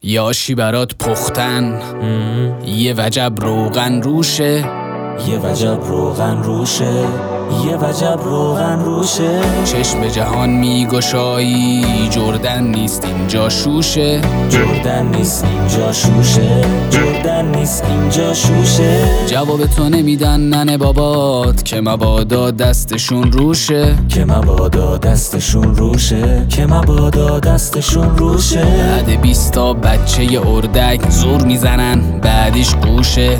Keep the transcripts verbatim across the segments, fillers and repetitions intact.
یاشی برات پختن یه وجب روغن روشه، یه وجب روغن روشه، یه وجب روغن روشه. چشم جهان میگشایی جردن نیست اینجا شوشه، جردن نیست اینجا شوشه، جردن نیست اینجا شوشه. جواب تو نمیدن ننه بابات که مبادا دستشون روشه، که مبادا دستشون روشه، که مبادا دستشون روشه. بعد بیستا بچه اردک زور میزنن بعدیش قوشه.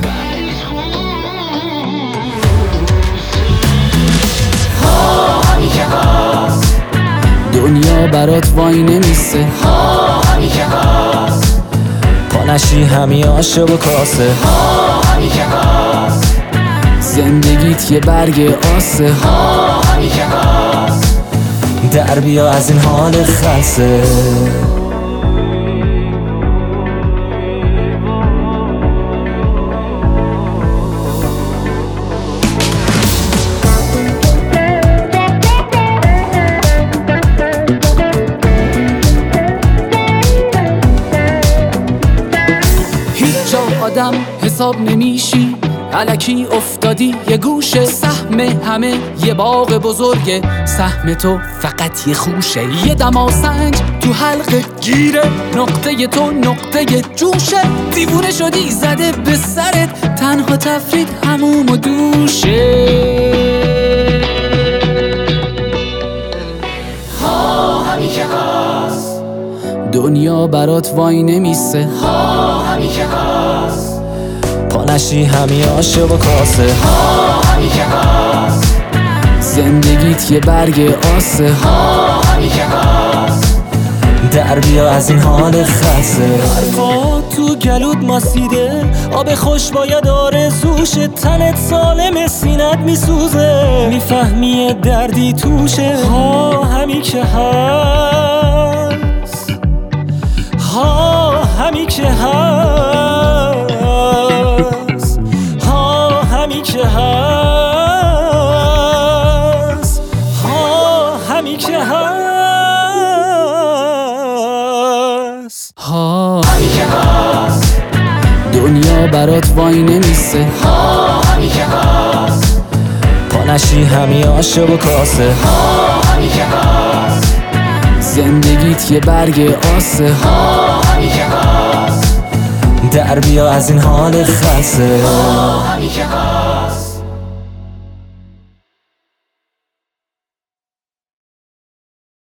دنیا برات وای نمیسه، ها همی که هست. پانشی همی آشه و کاسه، ها همی که هست. زندگیت یه برگ آسه، ها همی که هست. در بیا از این حال خلصه. آدم حساب نمیشی الکی افتادی یه گوشه، سهم همه یه باغ بزرگه، سهم تو فقط یه خوشه. یه دماسنج تو حلقه گیره، نقطه تو نقطه جوشه. دیوونه شدی زده به سرت، تنها تفرید هموم و دوشه. ها همی که هست. دنیا برات وای نمیسه، ها همی که هست. پانشی همی آشه و کاسه، ها همی که هست. زندگیت یه برگ آسه، ها همی که هست. در بیا از این حال خلصه. حرفا تو گلود ماسیده، آب خوش باید آرزوشه. تنت سالم سینت میسوزه، میفهمی دردی توشه. ها همی که هست، ها همی که هست، ها همی که هست، ها همی که هست، ها همی که هست. دنیا برات وای نمیسه، ها همی که هست. پانشی همی آشه و کاسه، ها همی که هست. زندگیت یه برگ آسه، ها همی که هست. در بیا از این حال خلصه، ها همی که هست.